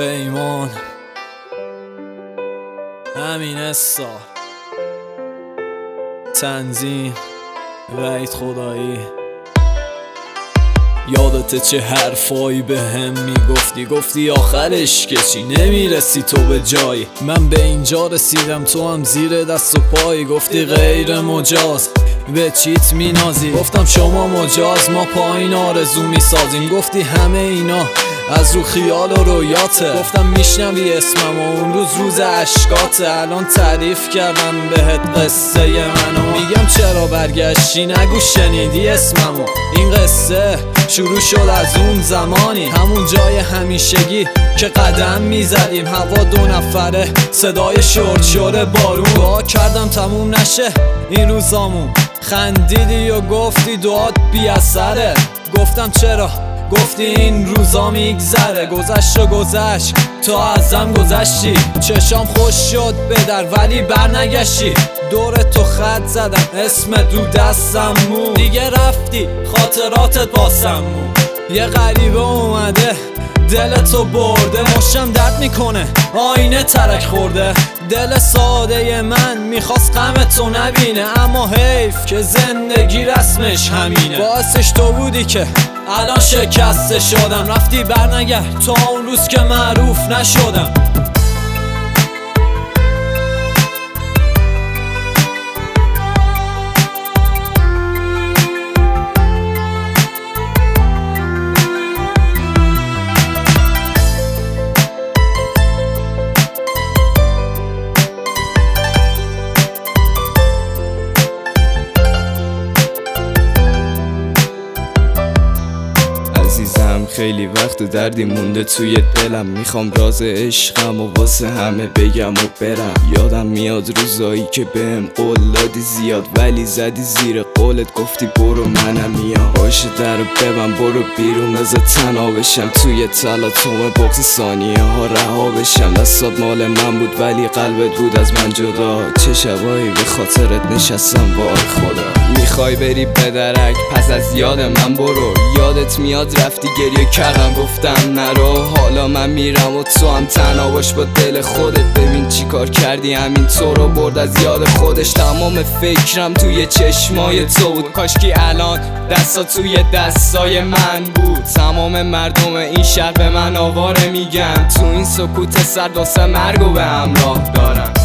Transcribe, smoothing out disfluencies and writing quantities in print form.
پیمان امین اسا تنظیم وحید خدایی. یادته چه حرفایی به هم گفتی آخرش که چی نمیرسی تو به جایی. من به اینجا رسیدم تو هم زیر دست و پایی. گفتی غیر مجاز به چیت مینازی. گفتم شما مجاز ما پایین آرزو میسازیم. گفتی همه اینا از رو خیال و رویاته. گفتم میشنوی اسمم و اون روز عشقاته. الان تعریف کردم بهت قصه منو. میگم چرا برگشتی نگو شنیدی اسممو. این قصه شروع شد از اون زمانی، همون جای همیشگی که قدم میزدیم. هوا 2 نفره صدای شرشر بارون. دعا کردم تموم نشه این روزامون. خندیدی و گفتی دعات بی اثره. گفتم چرا؟ گفتی این روزا میگذره. گذشت و گذشت تا ازم گذشتی. چشام خوش شد بدر ولی برنگشتی. دور تو خط زدم اسم دو دستم مون. دیگه رفتی خاطراتت باسم مون. یه غریبه اومده دلتو برده. مشتم درد میکنه آینه ترک خورده. دل ساده من میخواست غمتو نبینه. اما حیف که زندگی رسمش همینه. باعثش تو بودی که الان شکسته شدم. رفتی برنگرد تا اون روز که معروف نشدم. خیلی وقت دردی مونده توی دلم. میخوام راز عشقم و واسه همه بگم و برم. یادم میاد روزایی که بهم قول دادی زیاد ولی زدی زیر قولت. گفتی برو منم میام. باشه درو ببن برو بیرون بذار تنها بشم. توی تلاطم بغض ثانیه ها رها بشم. دستات مال من بود ولی قلبت بود از من جدا. چه شبایی به خاطرت نشستم وای خدا. میخوای بری به درک پس از یاد من برو. یادت میاد رفتی گریه کردم گفتم نرو. حالا من میرم و تو هم تنها باش با دل خودت. ببین چی کار کردی همین تو رو برد از یاد خودش. تمام فکرم توی چشمای تو بود. کاشکی الان دستا توی دستای من بود. تمام مردم این شهر به من آواره میگن. تو این سکوت سرد واسه مرگو به همراه دارم.